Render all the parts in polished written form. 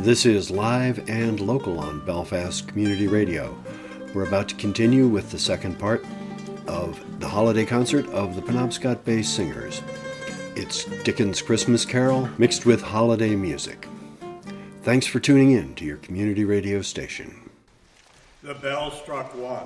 This is Live and Local on Belfast Community Radio. We're about to continue with the second part of the holiday concert of the Penobscot Bay Singers. It's Dickens' Christmas Carol mixed with holiday music. Thanks for tuning in to your community radio station. The bell struck 1.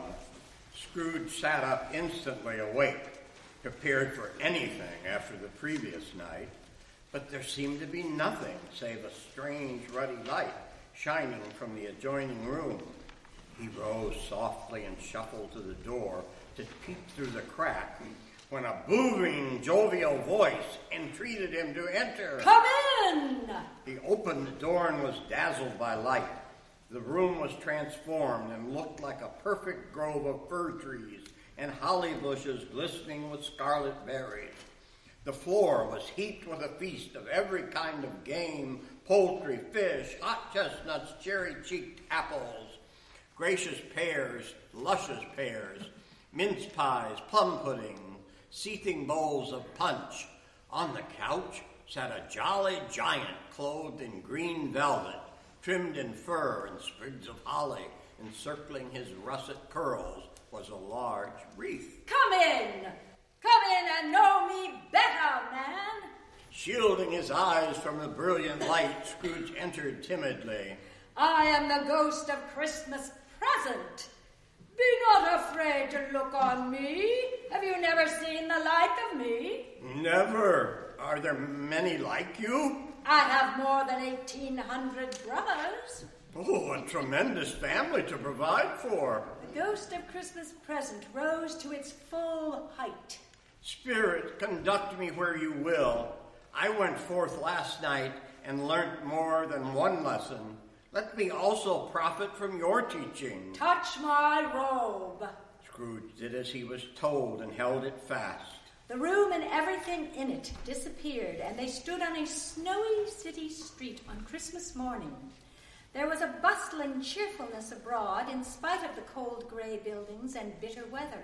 Scrooge sat up instantly awake, prepared for anything after the previous night, but there seemed to be nothing save a strange ruddy light shining from the adjoining room. He rose softly and shuffled to the door to peep through the crack, when a booming, jovial voice entreated him to enter. Come in! He opened the door and was dazzled by light. The room was transformed and looked like a perfect grove of fir trees and holly bushes glistening with scarlet berries. The floor was heaped with a feast of every kind of game, poultry, fish, hot chestnuts, cherry-cheeked apples, gracious pears, luscious pears, mince pies, plum pudding, seething bowls of punch. On the couch sat a jolly giant clothed in green velvet, trimmed in fur and sprigs of holly. Encircling his russet curls was a large wreath. Come in! Come in and know me better, man! Shielding his eyes from the brilliant light, Scrooge entered timidly. I am the ghost of Christmas present. Be not afraid to look on me. Have you never seen the like of me? Never. Are there many like you? I have more than 1,800 brothers. Oh, a tremendous family to provide for. The ghost of Christmas present rose to its full height. Spirit, conduct me where you will. I went forth last night and learnt more than one lesson. Let me also profit from your teaching. Touch my robe. Scrooge did as he was told and held it fast. The room and everything in it disappeared, and they stood on a snowy city street on Christmas morning. There was a bustling cheerfulness abroad, in spite of the cold gray buildings and bitter weather.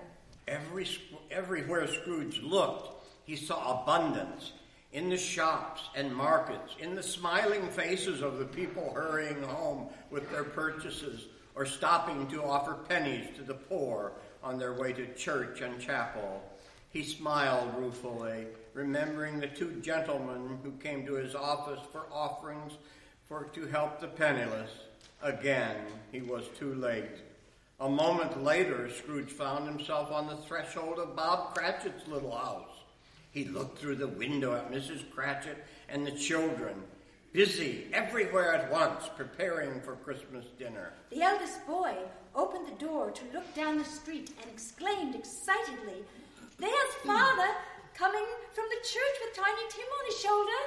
Everywhere Scrooge looked, he saw abundance. In the shops and markets, in the smiling faces of the people hurrying home with their purchases, or stopping to offer pennies to the poor on their way to church and chapel. He smiled ruefully, remembering the 2 gentlemen who came to his office for offerings to help the penniless. Again, he was too late. A moment later, Scrooge found himself on the threshold of Bob Cratchit's little house. He looked through the window at Mrs. Cratchit and the children, busy everywhere at once, preparing for Christmas dinner. The eldest boy opened the door to look down the street and exclaimed excitedly, "There's Father coming from the church with Tiny Tim on his shoulder."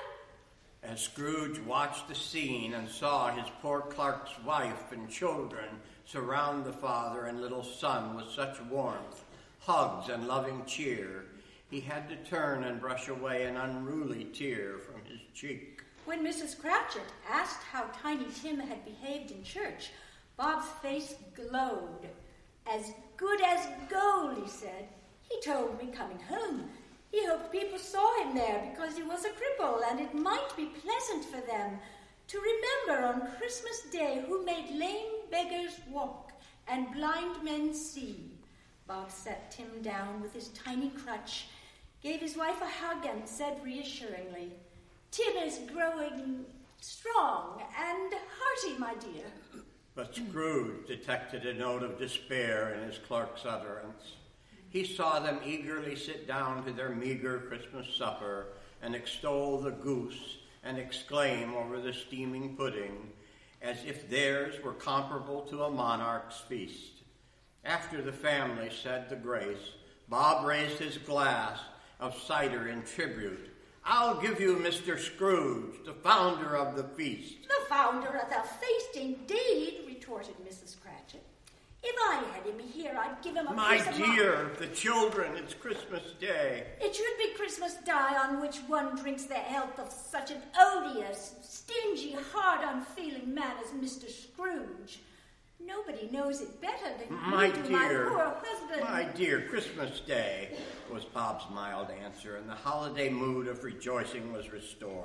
As Scrooge watched the scene and saw his poor clerk's wife and children surround the father and little son with such warmth, hugs, and loving cheer, he had to turn and brush away an unruly tear from his cheek. When Mrs. Cratchit asked how Tiny Tim had behaved in church, Bob's face glowed. "As good as gold," he said. "He told me coming home. He hoped people saw him there because he was a cripple, and it might be pleasant for them to remember on Christmas Day who made lame beggars walk and blind men see." Bob set Tim down with his tiny crutch, gave his wife a hug, and said reassuringly, "Tim is growing strong and hearty, my dear." But Scrooge detected a note of despair in his clerk's utterance. He saw them eagerly sit down to their meager Christmas supper and extol the goose and exclaim over the steaming pudding as if theirs were comparable to a monarch's feast. After the family said the grace, Bob raised his glass of cider in tribute. "I'll give you Mr. Scrooge, the founder of the feast." "The founder of the feast, indeed," retorted Mrs. Cratchit. "If I had him here, I'd give him a piece of my dear, the children, it's Christmas Day." "It should be Christmas Day on which one drinks the health of such an odious, stingy, hard, unfeeling man as Mr. Scrooge. Nobody knows it better than my you do, dear, my poor husband." "My dear, Christmas Day," was Bob's mild answer, and the holiday mood of rejoicing was restored.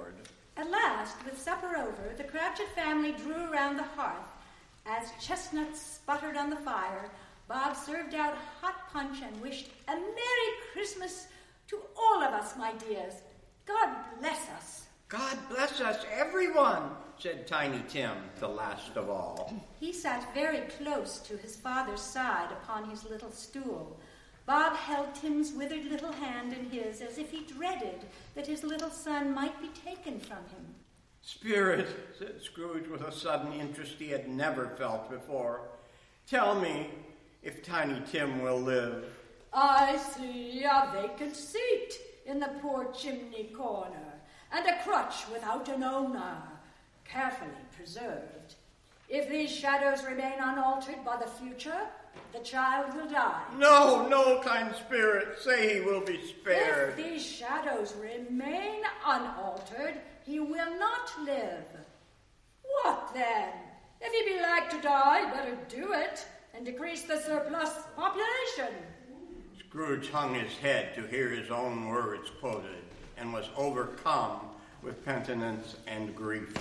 At last, with supper over, the Cratchit family drew around the hearth. As chestnuts sputtered on the fire, Bob served out hot punch and wished a Merry Christmas to all of us, my dears. God bless us. God bless us, everyone, said Tiny Tim, the last of all. He sat very close to his father's side upon his little stool. Bob held Tim's withered little hand in his as if he dreaded that his little son might be taken from him. Spirit, said Scrooge with a sudden interest he had never felt before, tell me if Tiny Tim will live. I see a vacant seat in the poor chimney corner, and a crutch without an owner, carefully preserved. If these shadows remain unaltered by the future, the child will die. No, no, kind spirit, say he will be spared. If these shadows remain unaltered, he will not live. What then? If he be like to die, better do it, and decrease the surplus population. Scrooge hung his head to hear his own words quoted, and was overcome with penitence and grief.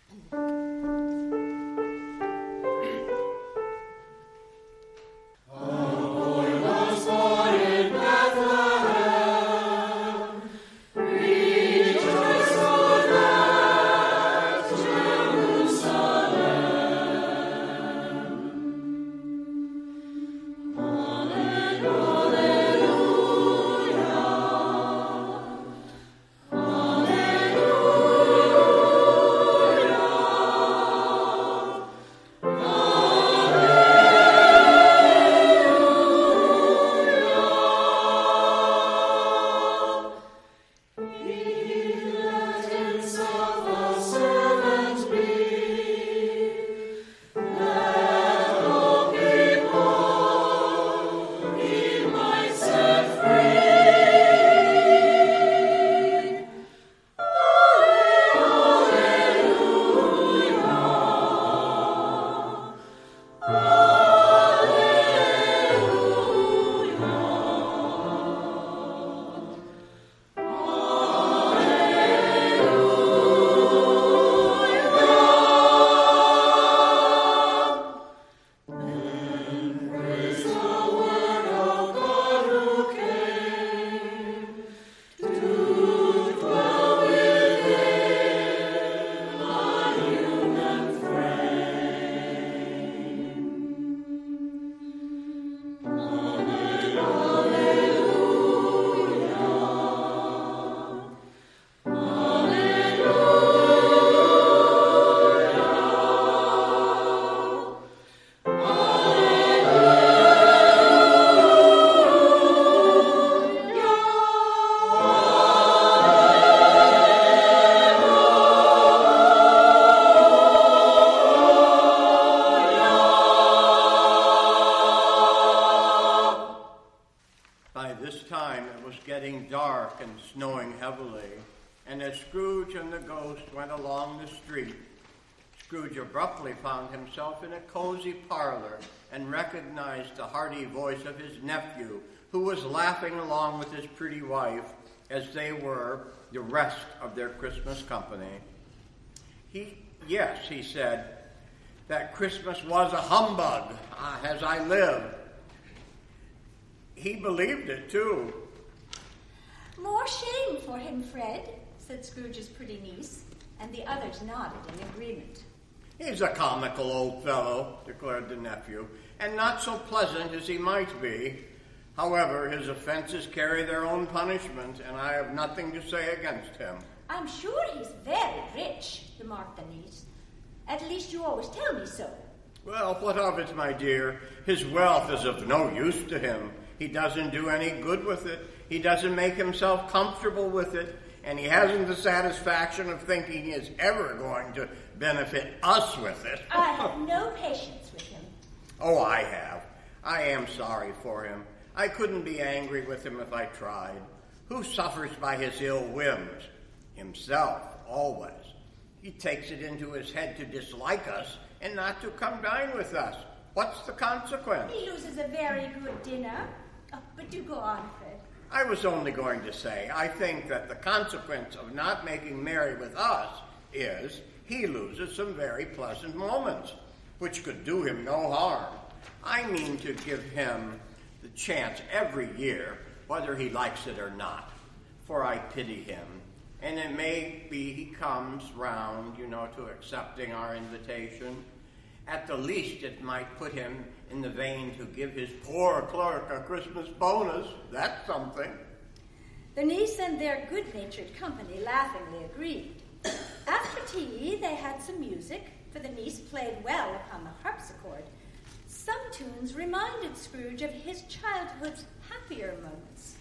getting dark and snowing heavily, and as Scrooge and the ghost went along the street, Scrooge abruptly found himself in a cozy parlor and recognized the hearty voice of his nephew, who was laughing along with his pretty wife as they were the rest of their Christmas company. Yes, he said, that Christmas was a humbug, as I live. He believed it, too. More shame for him, Fred, said Scrooge's pretty niece, and the others nodded in agreement. He's a comical old fellow, declared the nephew, and not so pleasant as he might be. However, his offenses carry their own punishment, and I have nothing to say against him. I'm sure he's very rich, remarked the niece. At least you always tell me so. Well, what of it, my dear? His wealth is of no use to him. He doesn't do any good with it. He doesn't make himself comfortable with it. And he hasn't the satisfaction of thinking he is ever going to benefit us with it. I have no patience with him. Oh, I have. I am sorry for him. I couldn't be angry with him if I tried. Who suffers by his ill whims? Himself, always. He takes it into his head to dislike us and not to come dine with us. What's the consequence? He loses a very good dinner. Oh, but do go on, Fred. I was only going to say, I think that the consequence of not making merry with us is he loses some very pleasant moments, which could do him no harm. I mean to give him the chance every year, whether he likes it or not, for I pity him. And it may be he comes round, to accepting our invitation. At the least, it might put him in the vein to give his poor clerk a Christmas bonus. That's something. The niece and their good-natured company laughingly agreed. After tea, they had some music, for the niece played well upon the harpsichord. Some tunes reminded Scrooge of his childhood's happier moments.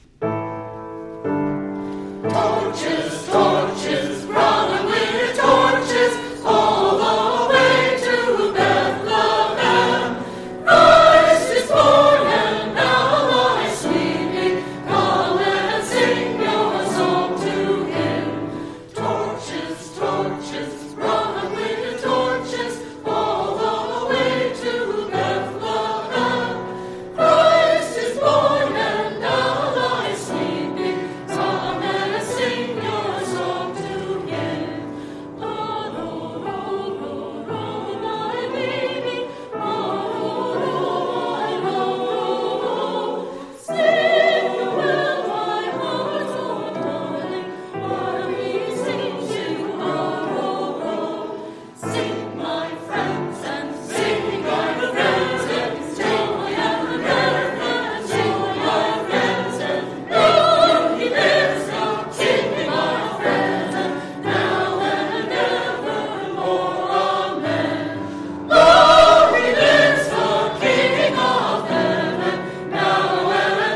Torches, torches, run with torches, all the way to Bethlehem. Christ is born and now lies sleeping. Come and sing your song to him. Torches, torches, run with torches, all the way to Bethlehem. Christ is born and now lies sleeping. Come and sing your song to him. Roll, roll, roll, roll, roll, my baby. Roll, roll, roll, roll. Sing well, my heart, oh darling, while we sing to roll, roll, roll. Sing, my friends, and sing, my friends, and joy and mirth, and joy, my friends, and now he lives, the King, my friends, and now and evermore, amen. Long he lives, the King of heaven, now and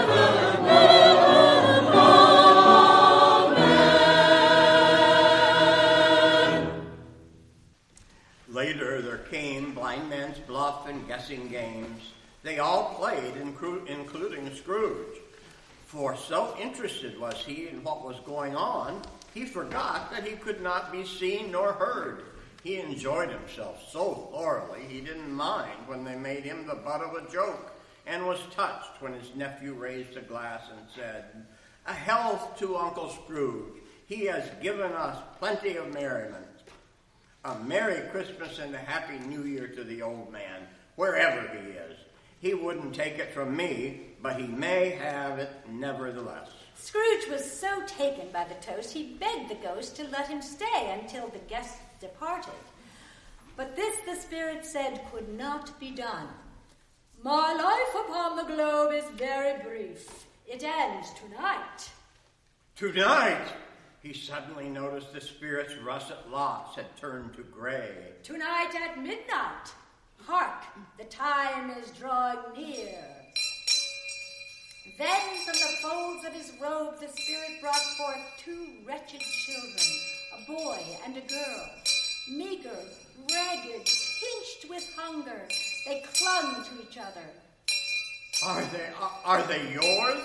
evermore, amen. Later there came blind man's bluff and guessing games. They all played, including Scrooge. For so interested was he in what was going on, he forgot that he could not be seen nor heard. He enjoyed himself so thoroughly he didn't mind when they made him the butt of a joke, and was touched when his nephew raised a glass and said, "A health to Uncle Scrooge. He has given us plenty of merriment. A Merry Christmas and a Happy New Year to the old man, wherever he is. He wouldn't take it from me, but he may have it nevertheless." Scrooge was so taken by the toast, he begged the ghost to let him stay until the guests departed. But this, the spirit said, could not be done. "My life upon the globe is very brief. It ends tonight." Tonight, he suddenly noticed the spirit's russet locks had turned to gray. "Tonight at midnight. Hark, the time is drawing near." Then from the folds of his robe the spirit brought forth two wretched children, a boy and a girl. Meager, ragged, pinched with hunger, they clung to each other. Are they yours?"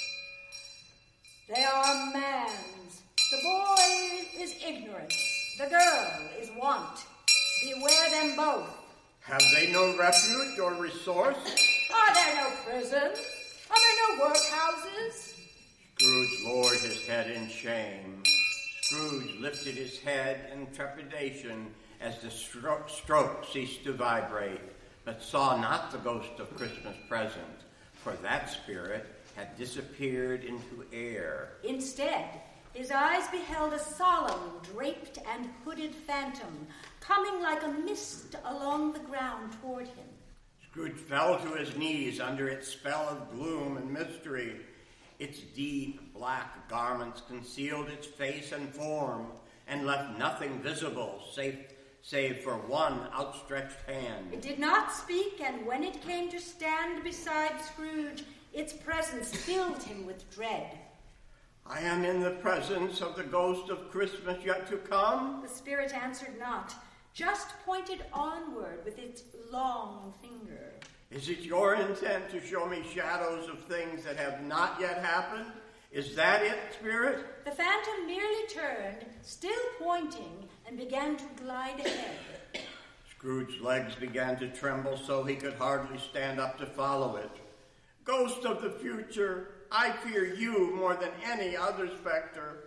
"They are man's. The boy is ignorance, the girl is want. Beware them both." "Have they no refuge or resource?" "Are there no prisons? Are there no workhouses?" Scrooge lowered his head in shame. Scrooge lifted his head in trepidation as the stroke ceased to vibrate, but saw not the ghost of Christmas present, for that spirit had disappeared into air. Instead, his eyes beheld a solemn, draped and hooded phantom coming like a mist along the ground toward him. Scrooge fell to his knees under its spell of gloom and mystery. Its deep black garments concealed its face and form and left nothing visible save for one outstretched hand. It did not speak, and when it came to stand beside Scrooge, its presence filled him with dread. "I am in the presence of the ghost of Christmas yet to come?" The spirit answered not, just pointed onward with its long finger. "Is it your intent to show me shadows of things that have not yet happened? Is that it, spirit?" The phantom merely turned, still pointing, and began to glide ahead. Scrooge's legs began to tremble so he could hardly stand up to follow it. "Ghost of the future, I fear you more than any other specter.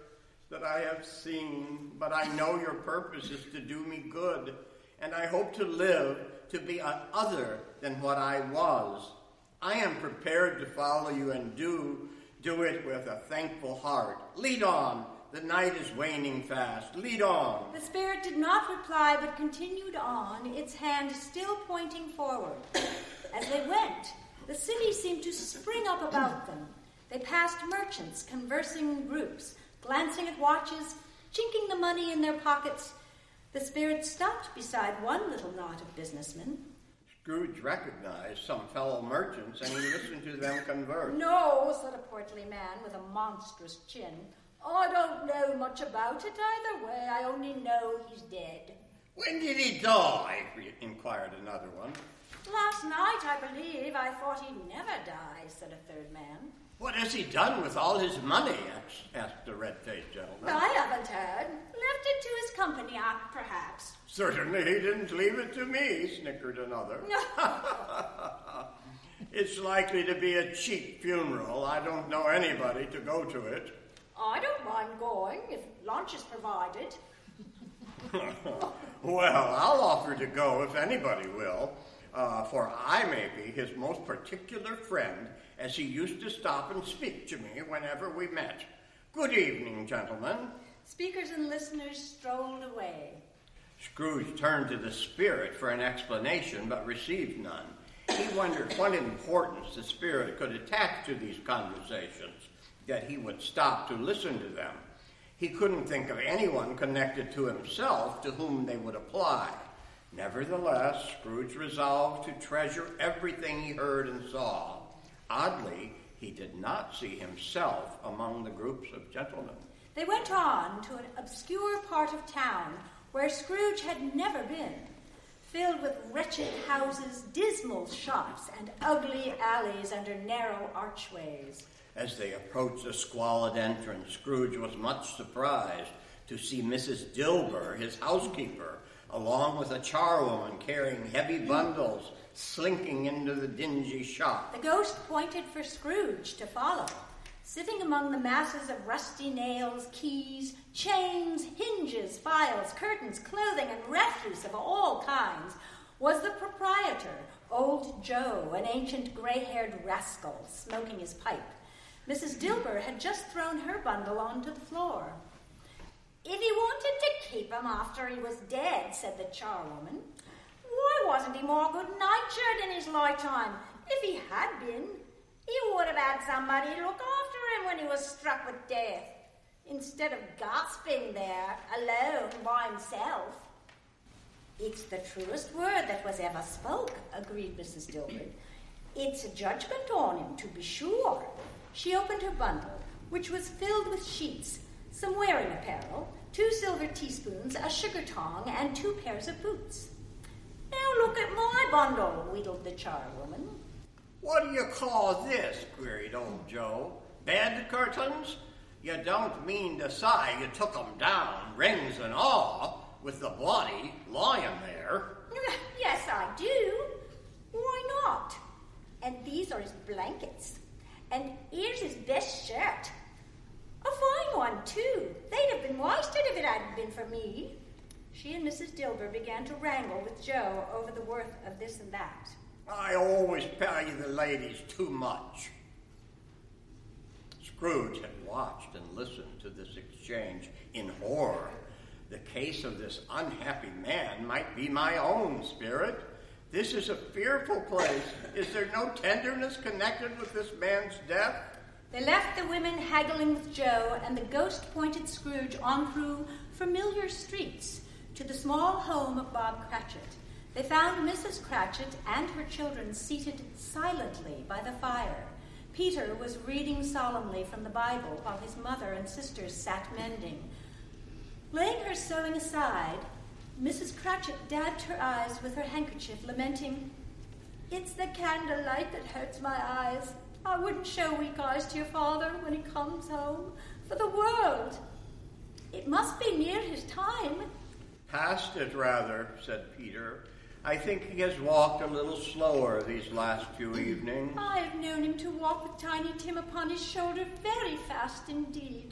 that I have seen, but I know your purpose is to do me good, and I hope to live to be other than what I was. I am prepared to follow you and do it with a thankful heart. Lead on. The night is waning fast. Lead on. The spirit did not reply, but continued on, its hand still pointing forward. As they went, the city seemed to spring up about them. They passed merchants, conversing in groups, glancing at watches, chinking the money in their pockets. The spirit stopped beside one little knot of businessmen. Scrooge recognized some fellow merchants, and he listened to them converse. No, said a portly man with a monstrous chin. I don't know much about it either way. I only know he's dead. When did he die? Inquired another one. Last night, I believe. I thought he'd never die, said a third man. What has he done with all his money? Asked the red-faced gentleman. I haven't heard. Left it to his company, perhaps. Certainly he didn't leave it to me, snickered another. It's likely to be a cheap funeral. I don't know anybody to go to it. I don't mind going, if lunch is provided. Well, I'll offer to go if anybody will, for I may be his most particular friend, as he used to stop and speak to me whenever we met. Good evening, gentlemen. Speakers and listeners strolled away. Scrooge turned to the spirit for an explanation, but received none. He wondered what importance the spirit could attach to these conversations, that he would stop to listen to them. He couldn't think of anyone connected to himself to whom they would apply. Nevertheless, Scrooge resolved to treasure everything he heard and saw. Oddly, he did not see himself among the groups of gentlemen. They went on to an obscure part of town where Scrooge had never been, filled with wretched houses, dismal shops, and ugly alleys under narrow archways. As they approached the squalid entrance, Scrooge was much surprised to see Mrs. Dilber, his housekeeper, along with a charwoman carrying heavy bundles, slinking into the dingy shop. The ghost pointed for Scrooge to follow. Sitting among the masses of rusty nails, keys, chains, hinges, files, curtains, clothing, and refuse of all kinds was the proprietor, old Joe, an ancient gray-haired rascal, smoking his pipe. Mrs. Dilber had just thrown her bundle onto the floor. If he wanted to keep him after he was dead, said the charwoman, why wasn't he more good-natured in his lifetime? If he had been, he would have had somebody look after him when he was struck with death, instead of gasping there, alone by himself. It's the truest word that was ever spoke, agreed Mrs. Dilber. It's a judgment on him, to be sure. She opened her bundle, which was filled with sheets, some wearing apparel, 2 silver teaspoons, a sugar tong, and 2 pairs of boots. Now look at my bundle, wheedled the charwoman. What do you call this? Queried old Joe. Bed curtains? You don't mean to say you took 'em down, rings and all, with the body lying there? Yes, I do. Why not? And these are his blankets. And here's his best shirt. A fine one, too. They'd have been wasted if it hadn't been for me. She and Mrs. Dilber began to wrangle with Joe over the worth of this and that. I always pay the ladies too much. Scrooge had watched and listened to this exchange in horror. The case of this unhappy man might be my own, spirit. This is a fearful place. Is there no tenderness connected with this man's death? They left the women haggling with Joe, and the ghost pointed Scrooge on through familiar streets to the small home of Bob Cratchit. They found Mrs. Cratchit and her children seated silently by the fire. Peter was reading solemnly from the Bible while his mother and sisters sat mending. Laying her sewing aside, Mrs. Cratchit dabbed her eyes with her handkerchief, lamenting, "It's the candlelight that hurts my eyes. I wouldn't show weak eyes to your father when he comes home, for the world. It must be near his time." Past it, rather, said Peter. I think he has walked a little slower these last few evenings. I've known him to walk with Tiny Tim upon his shoulder very fast indeed, the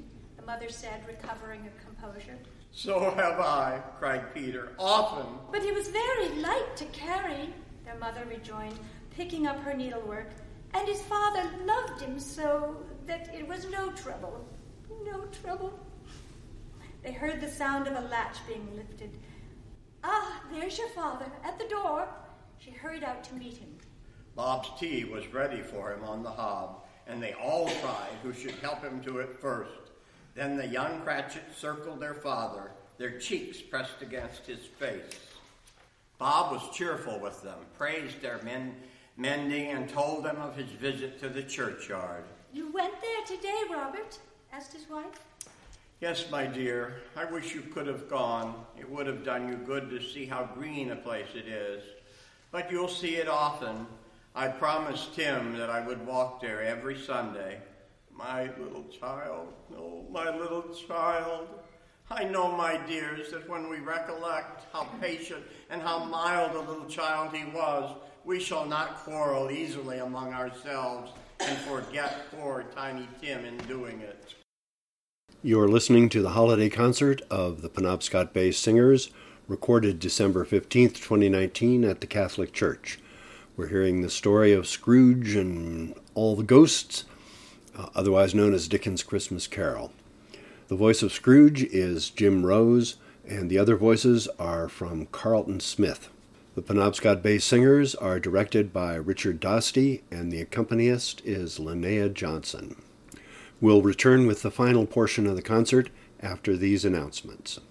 mother said, recovering her composure. So have I, cried Peter, often. But he was very light to carry, their mother rejoined, picking up her needlework, and his father loved him so that it was no trouble. No trouble. They heard the sound of a latch being lifted. Ah, there's your father, at the door. She hurried out to meet him. Bob's tea was ready for him on the hob, and they all tried who should help him to it first. Then the young Cratchits circled their father, their cheeks pressed against his face. Bob was cheerful with them, praised their mending, and told them of his visit to the churchyard. You went there today, Robert? Asked his wife. Yes, my dear, I wish you could have gone. It would have done you good to see how green a place it is. But you'll see it often. I promised Tim that I would walk there every Sunday. My little child, oh, my little child. I know, my dears, that when we recollect how patient and how mild a little child he was, we shall not quarrel easily among ourselves and forget poor Tiny Tim in doing it. You're listening to the holiday concert of the Penobscot Bay Singers, recorded December 15th, 2019 at the Catholic Church. We're hearing the story of Scrooge and all the ghosts, otherwise known as Dickens' Christmas Carol. The voice of Scrooge is Jim Rose, and the other voices are from Carlton Smith. The Penobscot Bay Singers are directed by Richard Dosty, and the accompanist is Linnea Johnson. We'll return with the final portion of the concert after these announcements.